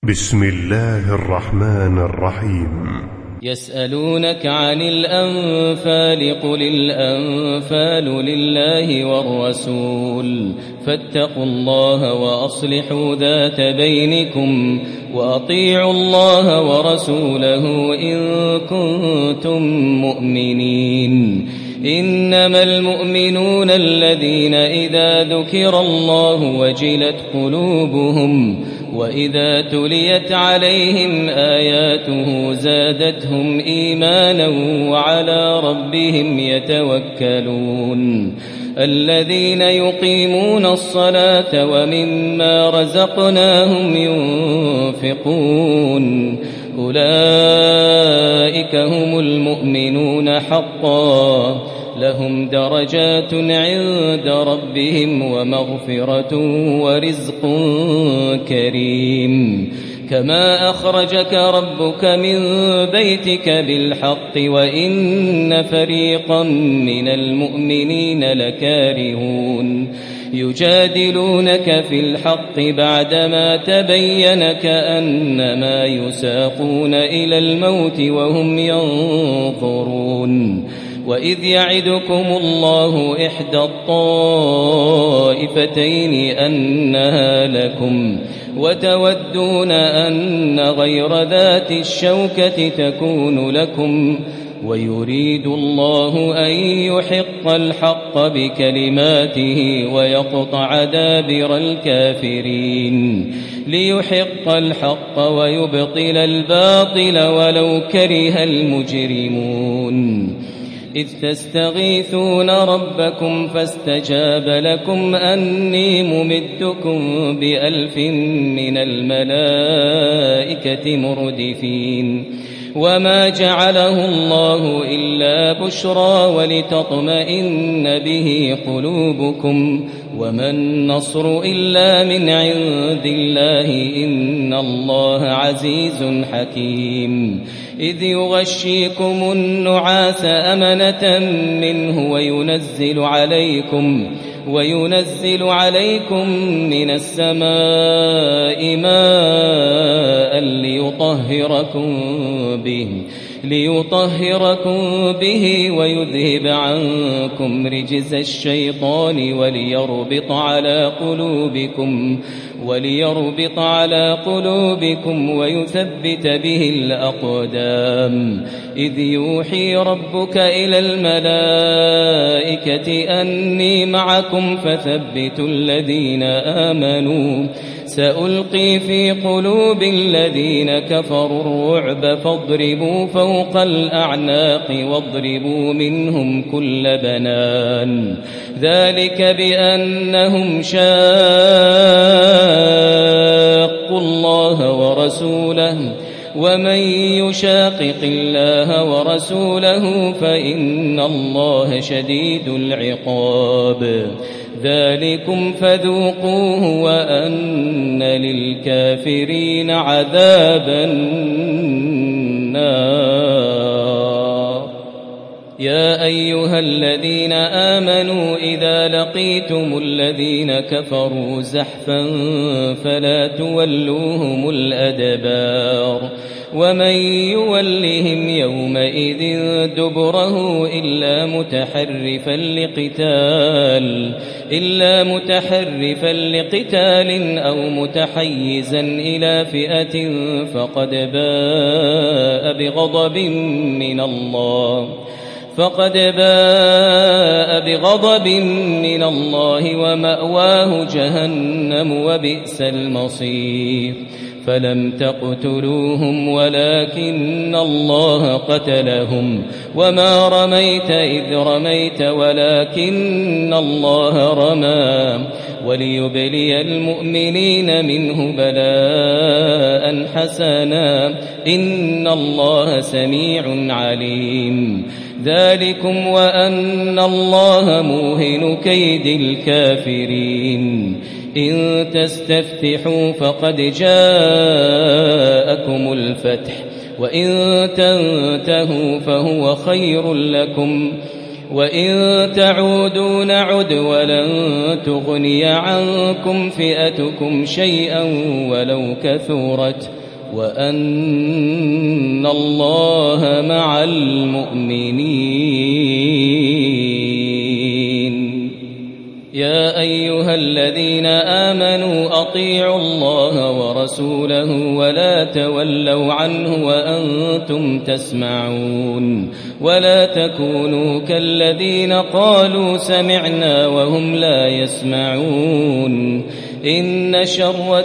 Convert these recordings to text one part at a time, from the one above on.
بسم الله الرحمن الرحيم. يسألونك عن الأنفال قل الأنفال لله والرسول فاتقوا الله وأصلحوا ذات بينكم وأطيعوا الله ورسوله إن كنتم مؤمنين. إنما المؤمنون الذين إذا ذكر الله وجلت قلوبهم وإذا تليت عليهم آياته زادتهم إيمانا وعلى ربهم يتوكلون. الذين يقيمون الصلاة ومما رزقناهم ينفقون أولئك هم المؤمنون حقا لهم درجات عند ربهم ومغفرة ورزق كريم. كما أخرجك ربك من بيتك بالحق وإن فريقا من المؤمنين لكارهون يجادلونك في الحق بعدما تبين كأنما يساقون إلى الموت وهم ينظرون. وإذ يعدكم الله إحدى الطائفتين أنها لكم وتودون أن غير ذات الشوكة تكون لكم ويريد الله أن يحق الحق بكلماته ويقطع دابر الكافرين ليحق الحق ويبطل الباطل ولو كره المجرمون. إذ تستغيثون ربكم فاستجاب لكم أني ممدكم ب1000 من الملائكة مردفين. وما جعله الله إلا بشرى ولتطمئن به قلوبكم وما النصر إلا من عند الله إن الله عزيز حكيم. إذ يغشيكم النعاس أمنة منه وينزل عليكم من السماء ماء ليطهركم به ويذهب عنكم رجز الشيطان وليربط على قلوبكم ويثبت به الأقدام. إذ يوحي ربك إلى الملائكة أني معكم فثبتوا الذين آمنوا سألقي في قلوب الذين كفروا الرعب فاضربوا فوق الأعناق واضربوا منهم كل بنان. ذلك بأنهم شاقوا الله ورسوله ومن يشاقق الله ورسوله فإن الله شديد العقاب. ذلكم فذوقوه وأن للكافرين عذاب النار. يا أيها الذين آمنوا إذا لقيتم الذين كفروا زحفا فلا تولوهم الأدبار ومن يولهم يومئذ دبره إلا متحرفا لقتال أو متحيزا إلى فئة فقد باء بغضب من الله ومأواه جهنم وبئس المصير. فلم تقتلوهم ولكن الله قتلهم وما رميت إذ رميت ولكن الله رمى وليبلي المؤمنين منه بلاء حسنا إن الله سميع عليم. ذلكم وأن الله موهن كيد الكافرين. إن تستفتحوا فقد جاءكم الفتح وإن تنتهوا فهو خير لكم وإن تعودوا نعد ولن تغني عنكم فئتكم شيئا ولو كثرت وأن الله مع المؤمنين. يا أيها الذين آمنوا أطيعوا الله ورسوله ولا تولوا عنه وأنتم تسمعون ولا تكونوا كالذين قالوا سمعنا وهم لا يسمعون. إن شر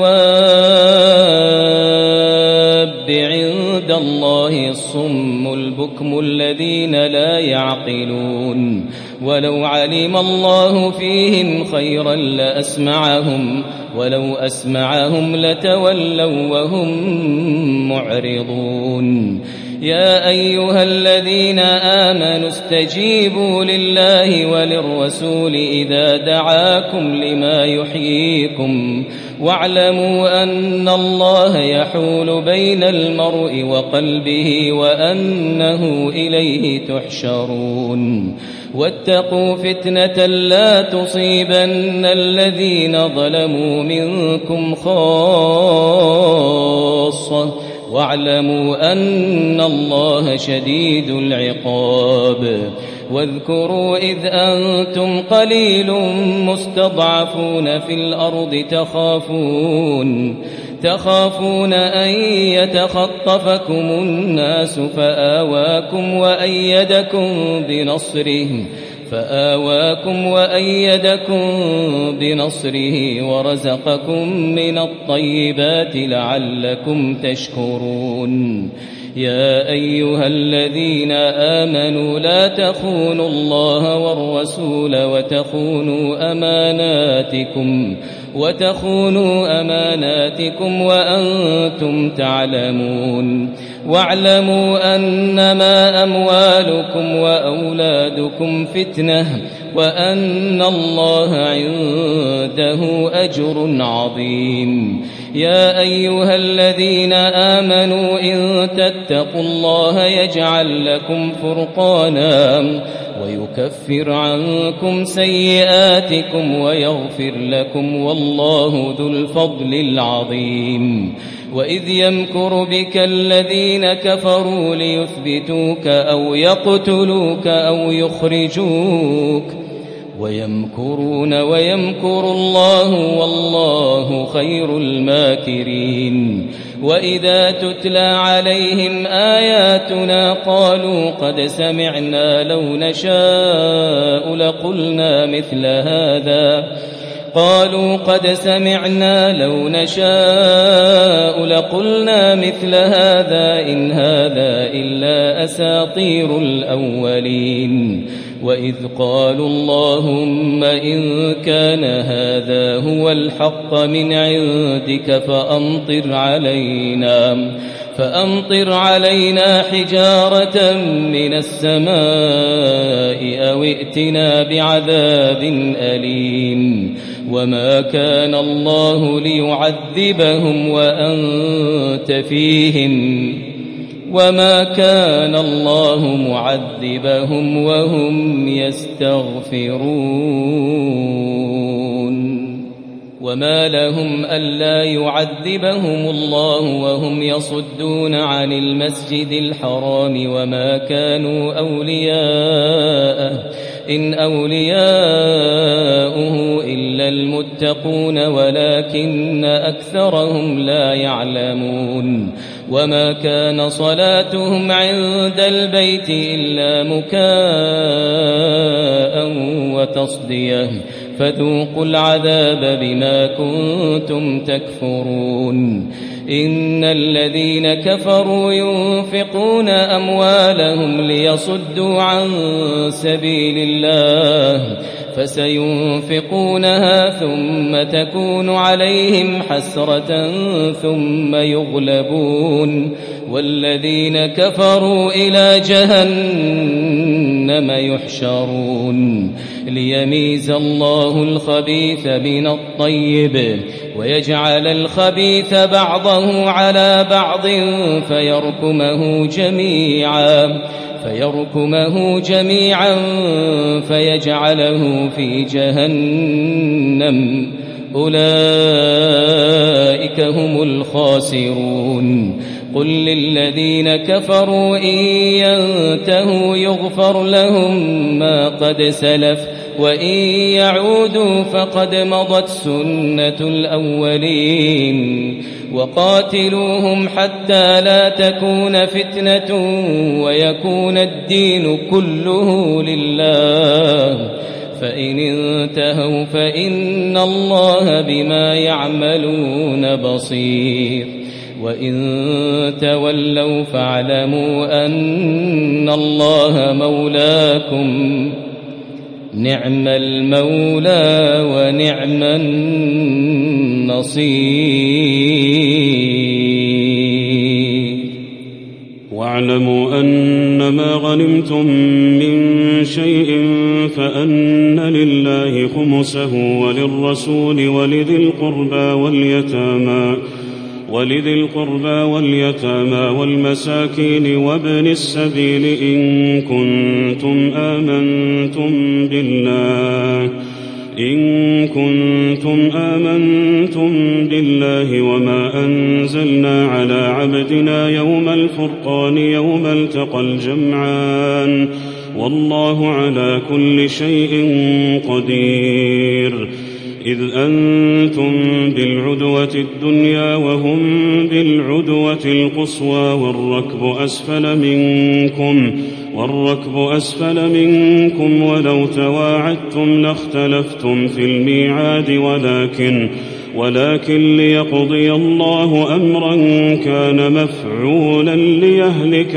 الدواب عند الله الصم البكم الذين لا يعقلون. ولو علم الله فيهم خيرا لأسمعهم ولو أسمعهم لتولوا وهم معرضون. يا أيها الذين آمنوا استجيبوا لله وللرسول إذا دعاكم لما يحييكم واعلموا أن الله يحول بين المرء وقلبه وأنه إليه تحشرون. واتقوا فتنة لا تصيبن الذين ظلموا منكم خاصة واعلموا أن الله شديد العقاب. واذكروا إذ أنتم قليل مستضعفون في الأرض تخافون أن يتخطفكم الناس فآواكم وأيدكم بنصره ورزقكم من الطيبات لعلكم تشكرون. يا أيها الذين آمنوا لا تخونوا الله والرسول وتخونوا أماناتكم وأنتم تعلمون. واعلموا أنما أموالكم وأولادكم فتنة وأن الله عنده أجر عظيم. يا أيها الذين آمنوا إن تتقوا الله يجعل لكم فرقانا ويكفر عنكم سيئاتكم ويغفر لكم والله ذو الفضل العظيم. وإذ يمكر بك الذين كفروا ليثبتوك أو يقتلوك أو يخرجوك ويمكرون ويمكر الله والله خير الماكرين. وإذا تتلى عليهم آياتنا قالوا قد سمعنا لو نشاء لقلنا مثل هذا إن هذا إلا أساطير الأولين. وإذ قالوا اللهم إن كان هذا هو الحق من عندك فأمطر علينا حجارة من السماء أو ائتنا بعذاب أليم. وما كان الله ليعذبهم وأنت فيهم وما كان الله معذبهم وهم يستغفرون. وما لهم ألا يعذبهم الله وهم يصدون عن المسجد الحرام وما كانوا أولياءه إن أولياؤه إلا المتقون ولكن أكثرهم لا يعلمون. وما كان صلاتهم عند البيت إلا مكاء وتصدية فذوقوا العذاب بما كنتم تكفرون. إن الذين كفروا ينفقون أموالهم ليصدوا عن سبيل الله فسينفقونها ثم تكون عليهم حسرة ثم يغلبون والذين كفروا إلى جهنم يحشرون. ليميز الله الخبيث من الطيب ويجعل الخبيث بعضه على بعض فيركمه جميعا فيركمه جميعا فيجعله في جهنم أولئك هم الخاسرون قل للذين كفروا إن ينتهوا يغفر لهم ما قد سلف وإن يعودوا فقد مضت سنة الأولين وقاتلوهم حتى لا تكون فتنة ويكون الدين كله لله فإن انتهوا فإن الله بما يعملون بصير وإن تولوا فاعلموا أن الله مولاكم نعم المولى ونعم النصير واعلموا أنما غنمتم من شيء فأن لله خمسه وللرسول ولذي القربى واليتامى والمساكين وابن السبيل إن كنتم آمنتم بالله وما أنزلنا على عبدنا يوم الفرقان يوم التقى الجمعان والله على كل شيء قدير إذ أنتم بالعدوة الدنيا وهم بالعدوة القصوى والركب أسفل منكم ولو تواعدتم لاختلفتم في الميعاد ولكن ليقضي الله أمرا كان مفعولا ليهلك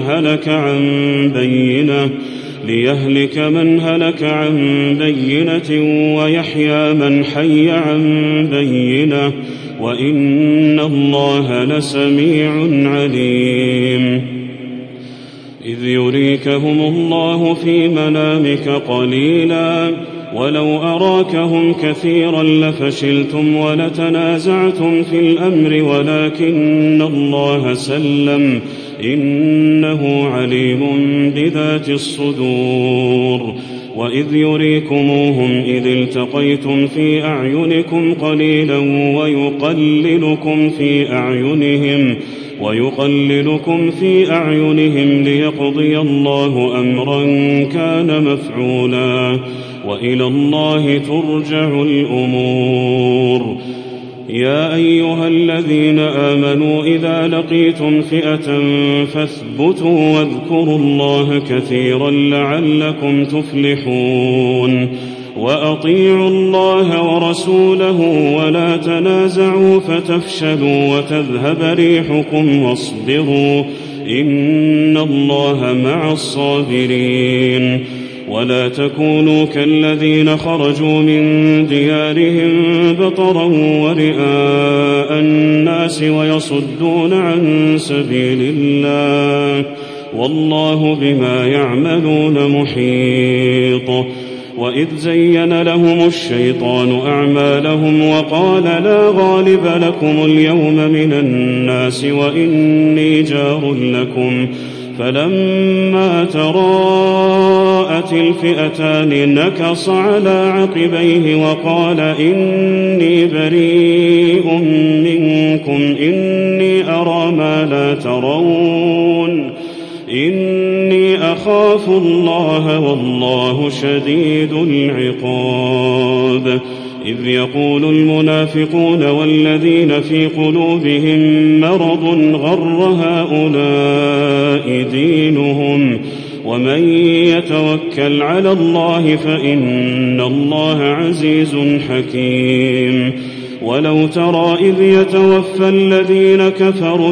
من هلك عن بينة ويحيى من حي عن بينة وإن الله لسميع عليم إذ يريكهم الله في منامك قليلا ولو أراكهم كثيرا لفشلتم ولتنازعتم في الأمر ولكن الله سلم إنه عليم بذات الصدور وإذ يريكموهم إذ التقيتم في أعينكم قليلا ويقللكم في أعينهم ليقضي الله أمرا كان مفعولا وإلى الله ترجع الأمور يا أيها الذين آمنوا إذا لقيتم فئة فاثبتوا واذكروا الله كثيرا لعلكم تفلحون وأطيعوا الله ورسوله ولا تنازعوا فتفشلوا وتذهب ريحكم واصبروا إن الله مع الصابرين ولا تكونوا كالذين خرجوا من ديارهم بطرا ورئاء الناس ويصدون عن سبيل الله والله بما يعملون محيط وإذ زين لهم الشيطان أعمالهم وقال لا غالب لكم اليوم من الناس وإني جار لكم فلما تراءت الفئتان نكص على عقبيه وقال إني بريء منكم إني أرى ما لا ترون إني أخاف الله والله شديد العقاب إذ يقول المنافقون والذين في قلوبهم مرض غر هؤلاء دينهم ومن يتوكل على الله فإن الله عزيز حكيم ولو ترى إذ يتوفى الذين كفروا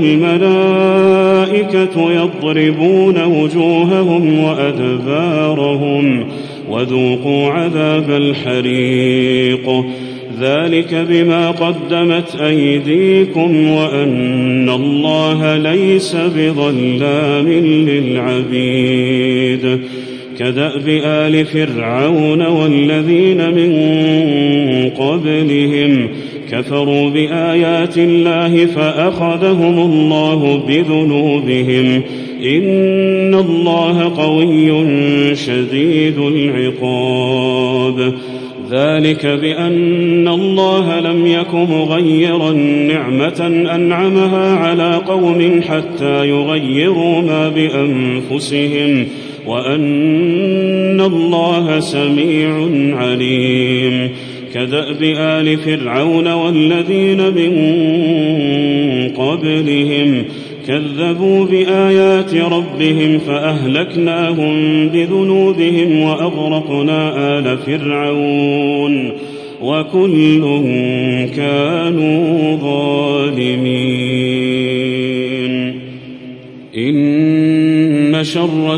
الملائكة يضربون وجوههم وأدبارهم وذوقوا عذاب الحريق ذلك بما قدمت أيديكم وأن الله ليس بظلام للعبيد كدأب آل فرعون والذين من قبلهم كفروا بآيات الله فأخذهم الله بذنوبهم إن الله قوي شديد العقاب. ذلك بأن الله لم يك مغيرا نعمة أنعمها على قوم حتى يغيروا ما بأنفسهم وأن الله سميع عليم. كدأب آل فرعون والذين من قبلهم كذبوا بآيات ربهم فأهلكناهم بذنوبهم وأغرقنا آل فرعون وكل كانوا ظالمين. إن شر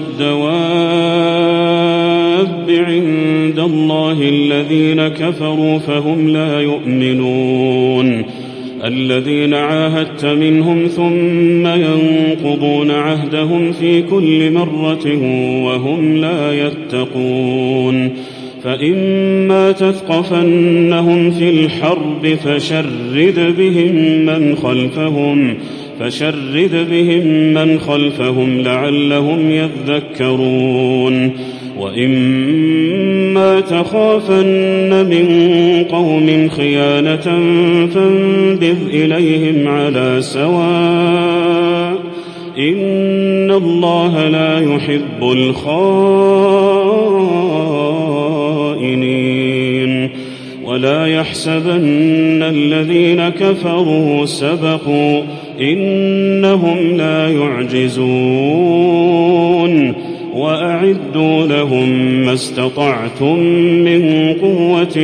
الدواب عند الله الذين كفروا فهم لا يؤمنون. الذين عاهدت منهم ثم ينقضون عهدهم في كل مرة وهم لا يتقون. فإما تثقفنهم في الحرب فشرد بهم من خلفهم لعلهم يذكرون. وإما تخافن من قوم خيانة فانبذ إليهم على سواء إن الله لا يحب الخائنين. ولا يحسبن الذين كفروا سبقوا إنهم لا يعجزون. وأعدوا لهم ما استطعتم من قوة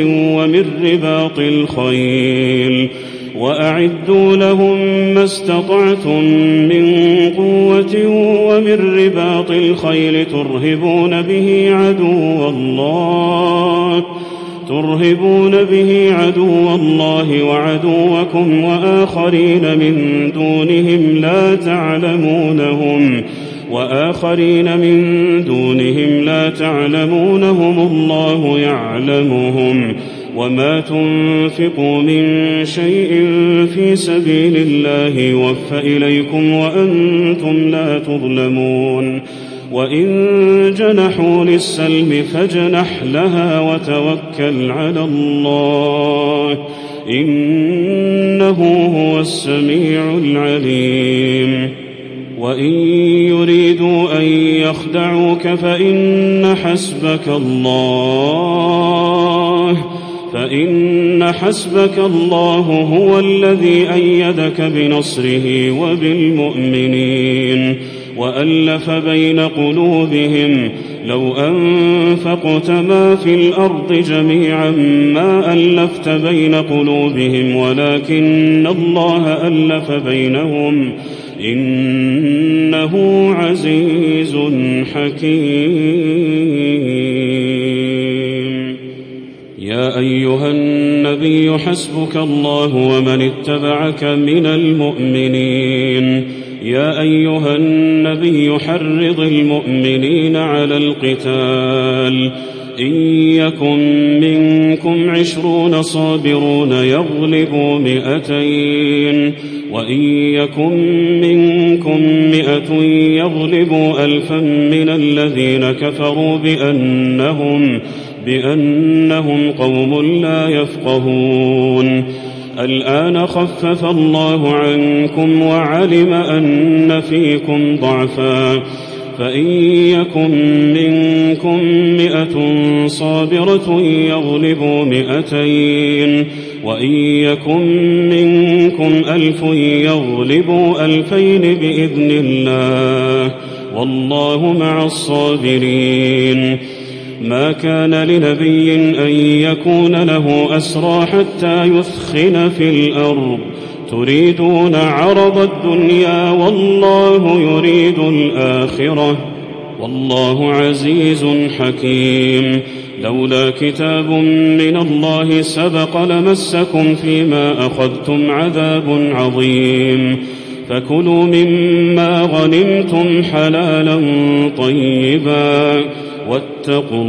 ومن رباط الخيل ترهبون به عدو الله وعدوكم وآخرين من دونهم لا تعلمونهم الله يعلمهم. وما تنفقوا من شيء في سبيل الله يوفى إليكم وأنتم لا تظلمون. وإن جنحوا للسلم فاجنح لها وتوكل على الله إنه هو السميع العليم. وإن يريدوا أن يخدعوك فإن حسبك الله هو الذي أيدك بنصره وبالمؤمنين وألف بين قلوبهم. لو أنفقت ما في الأرض جميعا ما ألفت بين قلوبهم ولكن الله ألف بينهم إنه عزيز حكيم. يا أيها النبي حسبك الله ومن اتبعك من المؤمنين. يا أيها النبي حرض المؤمنين على القتال. إن يكن منكم 20 صابرون يغلبوا 200 وإن يكن منكم 100 يغلبوا 1000 من الذين كفروا بأنهم قوم لا يفقهون. الآن خفف الله عنكم وعلم أن فيكم ضعفا فإن يكن منكم 100 صابرة يغلبوا 200 وإن يكن منكم 1000 يغلبوا 2000 بإذن الله والله مع الصابرين. ما كان لنبي أن يكون له أسرى حتى يثخن في الأرض تريدون عرض الدنيا والله يريد الآخرة والله عزيز حكيم. لولا كتاب من الله سبق لمسكم فيما أخذتم عذاب عظيم. فكلوا مما غنمتم حلالا طيبا واتقوا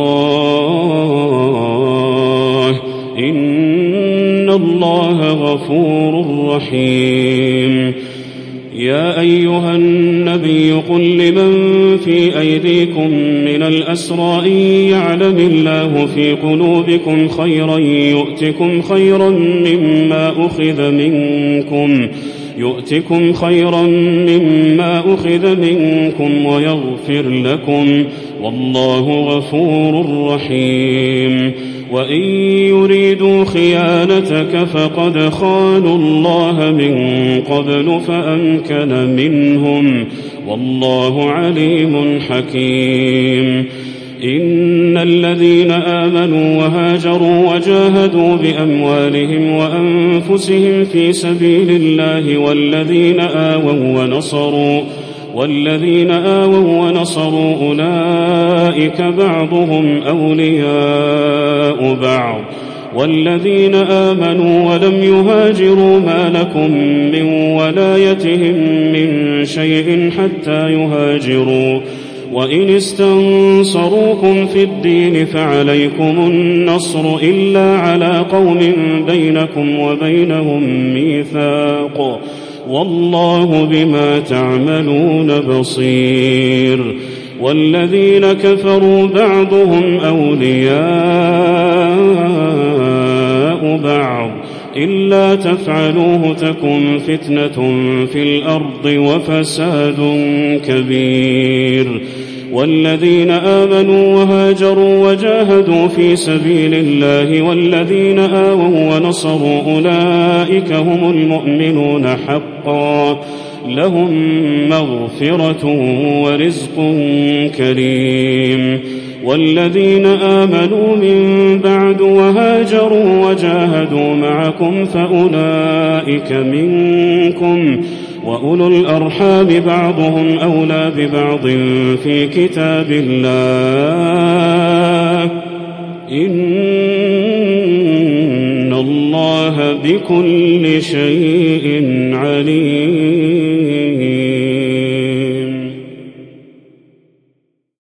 الله إن الله غفور رحيم. يا أيها النبي قل لمن في أيديكم من الأسرى إن يعلم الله في قلوبكم خيرا يؤتكم خيرا مما أخذ منكم ويغفر لكم والله غفور رحيم وإن يريدوا خيانتك فقد خانوا الله من قبل فأمكن منهم والله عليم حكيم إن الذين آمنوا وهاجروا وجاهدوا بأموالهم وأنفسهم في سبيل الله والذين آووا ونصروا أولئك بعضهم أولياء بعض والذين آمنوا ولم يهاجروا ما لكم من ولايتهم من شيء حتى يهاجروا وإن استنصروكم في الدين فعليكم النصر إلا على قوم بينكم وبينهم ميثاق والله بما تعملون بصير والذين كفروا بعضهم أولياء بعض إلا تفعلوه تكن فتنة في الأرض وفساد كبير والذين آمنوا وهاجروا وجاهدوا في سبيل الله والذين آووا ونصروا أولئك هم المؤمنون حقا لهم مغفرة ورزق كريم والذين آمنوا من بعد وهاجروا وجاهدوا معكم فأولئك منكم وأولو الأرحام بعضهم أولى ببعض في كتاب الله إن الله بكل شيء عليم.